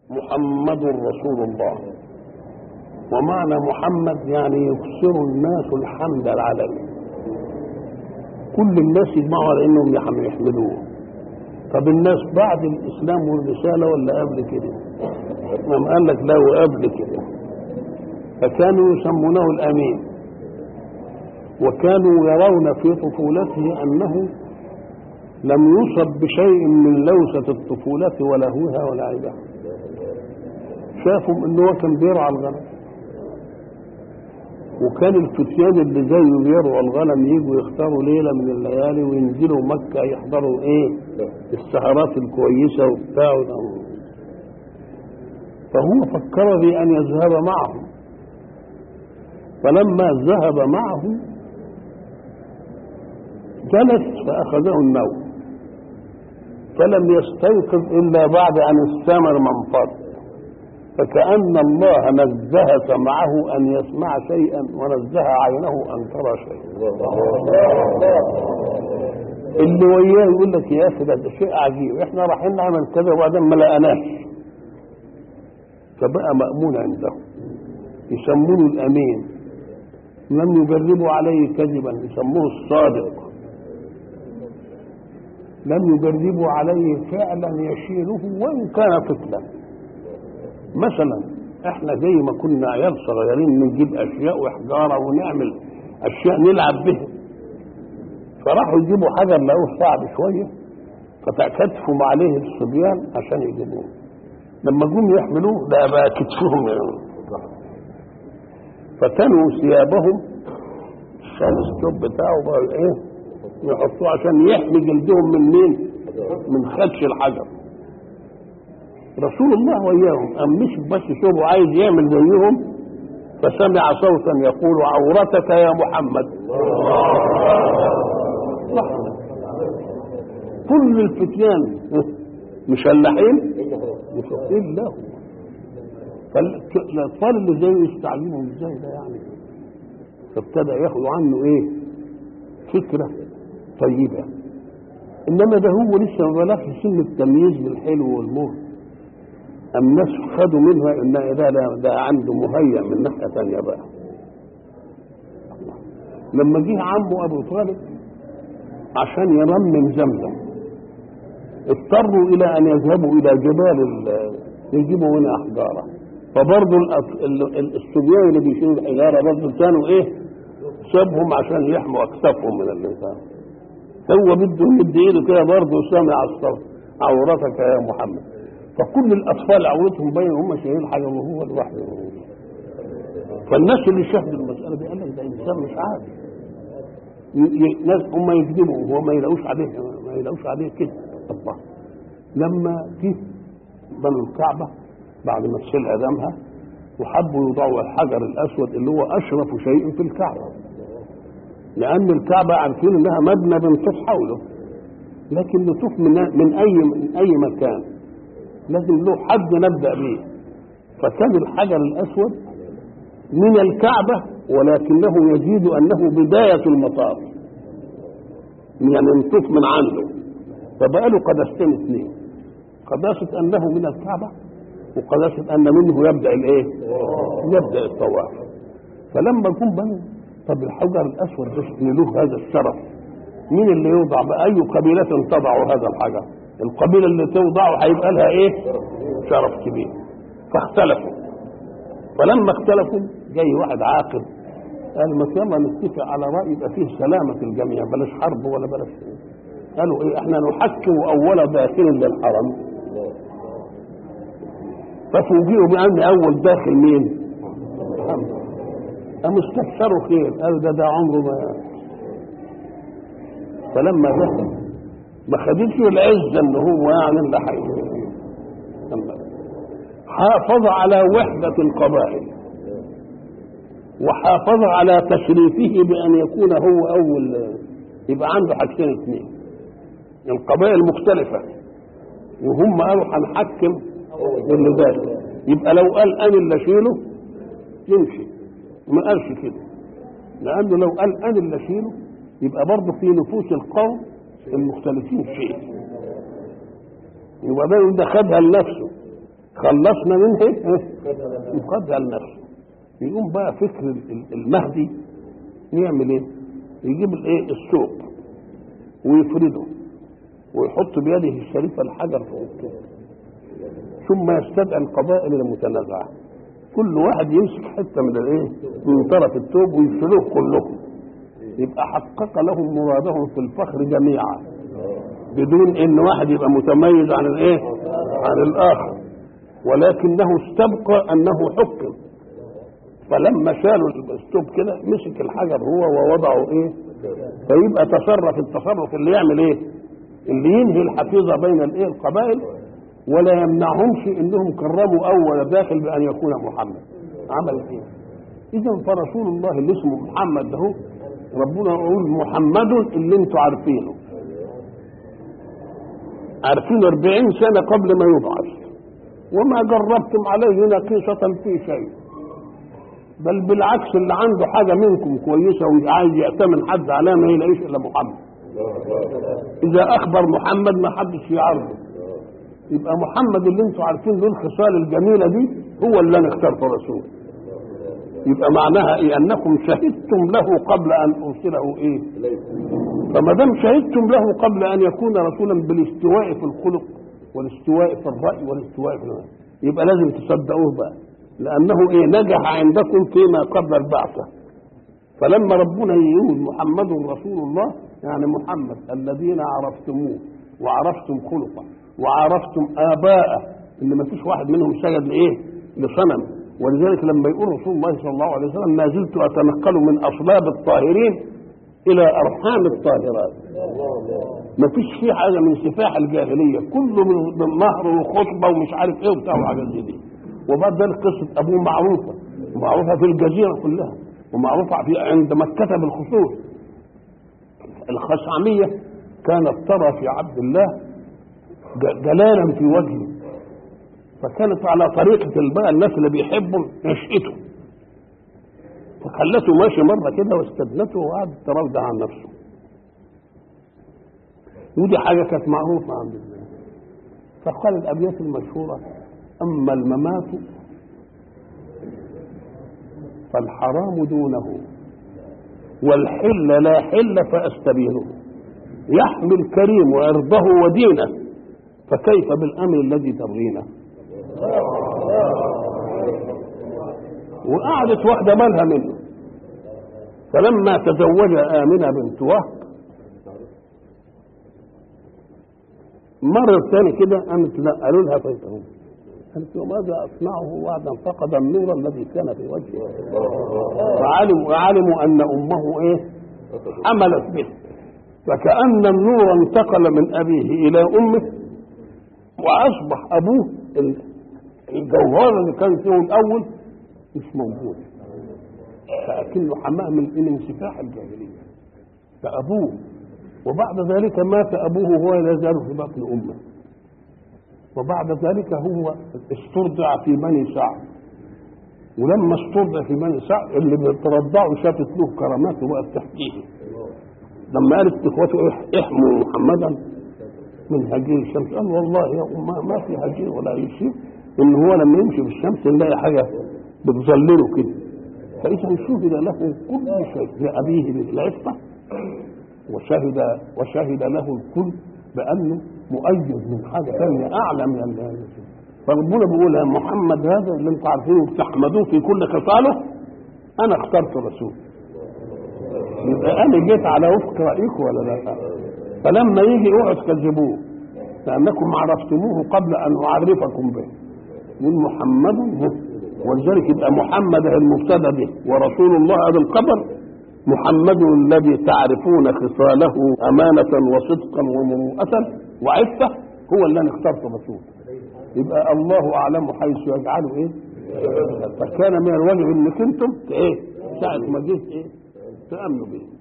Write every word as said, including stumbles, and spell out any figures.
محمد رسول الله. ومعنى محمد يعني يكثر الناس الحمد العلوي، كل الناس يجمعوا على انهم يحمدوه. طب الناس بعد الاسلام والرساله ولا قبل كده؟ لما قال لك لا وقبل كده، فكانوا يسمونه الامين، وكانوا يرون في طفولته انه لم يصب بشيء من لوثه الطفوله ولهوها ولعبها. شافوا انه كان بيرعى الغنم، وكان الفتيان اللي زيه بيرعوا الغنم يجوا يختاروا ليله من الليالي وينزلوا مكه يحضروا ايه السهرات الكويسه وبتاع. فهو فكر في ان يذهب معهم، فلما ذهب معه جلس فاخذه النوم، فلم يستيقظ الا بعد ان الثمر منفض، فكأن الله نزه سمعه أن يسمع شيئا ونزه عينه أن ترى شيئا. اللي وياه يقول لك يا أخي ده شيء عجيب، إحنا رايحين نعمل كذا وبعدين ما لقناش، فبقى مأمون عنده، يسمونه الأمين، لم يجربوا عليه كذبا يسموه الصادق، لم يجربوا عليه فعلا يشيله وإن كان طفلا. مثلا احنا زي ما كنا عيال صغيرين نجيب اشياء وحجاره ونعمل اشياء نلعب بها، فراحوا يجيبوا حجر لقوه صعب شويه فتكتفوا عليه الصبيان عشان يجيبوه، لما جم يحملوه ده بقى كتفهم يعني. فتنوا ثيابهم، شال الثوب بتاعه بقى ايه يحطوه عشان يحمي جلدهم من مين؟ من خدش الحجر. رسول الله وإياهم أم مش بس شوفوا عايز يعمل زيهم، فسمع صوتا يقول عورتك يا محمد. كل الفتيان مشلحين مشقين له، فالأطفال اللي زيه يستعجبوا ازاي ده يعني، فابتدى ياخدوا عنه ايه فكرة طيبة. انما ده هو لسه ما بلغش سن التمييز بالحلو والمر، الناس خدوا منها ان ده ده عنده مهيأ من ناحيه ثانيه بقى. لما جه عمه ابو طالب عشان يرمم زمزم، اضطروا الى ان يذهبوا الى جبال يجيبوا منها احجاره، فبرضه الصبيان اللي بيشيلوا الحجاره برضه كانوا ايه سابهم عشان يحموا اكتافهم من الانسان. هو بده يمد ايده كده برضه سامع الصوت عورتك يا محمد، فكل الاطفال عورتهم باين هم شايلين حاجه وهو لوحده. فالناس اللي شاهدوا المساله دي قال لك ده انسان مش عادي، ناس هم يكذبوا وهو ما يلاقوش عليه ما يلاقوش عليه كده. الله لما جه بنوا الكعبه بعد ما تشيل ادمها وحبوا يوضعوا الحجر الاسود اللي هو اشرف شيء في الكعبه، لان الكعبه عارفين انها مبنى بنطوف حوله، لكن نطوف من من اي من اي مكان لازم له حد نبدأ به، فكان الحجر الأسود من الكعبة ولكنه يزيد أنه بداية المطاف، يعني نطوف من عنده، فبقى له قداستين اثنين، قداسة أنه من الكعبة وقداسة أن منه يبدأ الإيه؟ يبدأ الطواف. فلما جم بنوا طب الحجر الأسود ده له هذا الشرف، مين اللي يوضع بأي قبيلة تضع هذا الحجر؟ القبيلة اللي توضعه هيبقى لها ايه شرف كبير. فاختلفوا، فلما اختلفوا جاي واحد عاقل قال ما يلا نتفق على رأي يبقى فيه سلامة الجميع، بلاش حرب ولا بلاش ايه. قالوا ايه احنا نحكم اول داخل للحرم، ففوجئوا بأن اول داخل مين؟ محمد. قاموا استبشروا خير، قالوا ده ده عمره ما. فلما دخل ما خدتش العزة ان هو يعني اللي حي، حافظ على وحدة القبائل وحافظ على تشريفه بأن يكون هو أول، يبقى عنده حاجتين اثنين، القبائل مختلفة وهم قالوا هنحكم اللي ده، يبقى لو قال أنا اللي أشيله يمشي، ما قالش كده، لأنه لو قال أنا اللي أشيله يبقى برضه في نفوس القوم المختلفين شيء، يبقى ده خدها لنفسه، خلصنا منه ايه يقدر نفسه. يقوم بقى فكر المهدي يعمل ايه؟ يجيب الايه الثوب ويفرده ويحط بيده الشريفه الحجر فوق الثوب، ثم يستدعي القبائل المتنازعه، كل واحد يمسك حته من الايه من طرف الثوب ويفصلوه كلهم، يبقى حقق لهم مرادهم في الفخر جميعا بدون ان واحد يبقى متميز عن الايه عن الاخر، ولكنه استبقى انه حكم. فلما شالوا الثوب كده مسك الحجر هو ووضعه ايه، فيبقى تصرف التصرف اللي يعمل ايه اللي ينهي الحفيظه بين الايه القبائل، ولا يمنعهمش انهم كرموا اول داخل بان يكون محمد. عمل ايه؟ اذا فرسول الله اللي اسمه محمد ده ربنا يقول محمد اللي انتوا عارفينه، عارفين أربعين سنة قبل ما يبعث، وما جربتم عليه نقيصة في شيء، بل بالعكس اللي عنده حاجة منكم كويسة وعايز يأتمن حد على ما يلاقيش إلا محمد. إذا أخبر محمد ما حدش يعرضه، يبقى محمد اللي انتوا عارفين له الخصال الجميلة دي هو اللي أنا اخترت رسول. يبقى معناها إيه؟ أنكم شهدتم له قبل أن أرسله إيه؟ فما دام شهدتم له قبل أن يكون رسولا بالاستواء في الخلق والاستواء في الرأي والاستواء في الرأي، يبقى لازم تصدقوه بقى، لأنه إيه نجح عندكم فيما قبل البعثة. فلما ربنا يقول محمد رسول الله يعني محمد الذين عرفتموه وعرفتم خلقه وعرفتم آباءه اللي ما فيش واحد منهم سجد لإيه لصنم. ولذلك لما يقول رسول الله صلى الله عليه وسلم ما زلت أتنقل من أصلاب الطاهرين إلى أرحام الطاهرات، ما فيش فيه حاجة من سفاح الجاهلية، كله من مهر وخطبة ومش عارف إيه وبتاع وحاجات زي دي. وبعد ذلك قصة أبوه معروفة ومعروفة في الجزيرة كلها ومعروفة في عند مكة بالخصوص. الخشعمية كانت ترى في عبد الله جلالا في وجهه، فكانت على طريقة بقى الناس اللي بيحبوا نشأته، فخلته ماشي مرة كده واستدنته وقعد تراودع عن نفسه، ودي حاجة كانت معروفة عند الله. فقال الأبيات المشهورة أما الممات فالحرام دونه والحل لا حل فأستبينه، يحمي الكريم وعرضه ودينه فكيف بالأمر الذي تبغينه. وقعدت واحدة مالها منه، فلما تزوج آمنة بنت وهب مرة ثانية كده قامت لا قالوا لها فيتهم، قالت وماذا أصنعه بعد أن فقد النور الذي كان في وجهه. فعلموا علموا أن أمه إيه حملت به، فكأن النور انتقل من أبيه إلى أمه وأصبح أبوه الجوهر اللي كان فيه الأول مش موجود، فأكنه حماه من انسفاح الجاهلية فأبوه. وبعد ذلك مات أبوه وهو لا يزال في بطن أمه، وبعد ذلك هو استرضع في بني سعد، ولما استرضع في بني سعد اللي بيترضعوا شافت له كرامات وقت تحكيه، لما قالت اخوته احموا محمدا من هجير الشمس، قال والله يا أمه ما في هجير ولا يشير، ان هو لما يمشي في الشمس نلاقي حاجه بتظلله كده. فاذا شهد له كل شيء لابيه بالعفه، وشهد وشهد له الكل بانه مؤيد من حاجه ثانيه اعلى من هذا. فربنا بيقول يا محمد هذا اللي انتم عارفينه بتحمدوه في كل خصاله انا اخترت رسول، يبقى انا جيت على وفق رايكم ولا لا؟ فلما يجي اوعوا تكذبوه لانكم عرفتموه قبل ان اعرفكم به. من محمد، ولذلك يبقى محمد المبتدا به ورسول الله هذا الخبر. محمد الذي تعرفون خصاله امانه وصدقا ومروءه وعفه هو اللي انا اخترت رسول. يبقى الله اعلم حيث يجعله ايه. فكان من الواجب انك انتم ايه ساعه ما جيت ايه تامنوا به.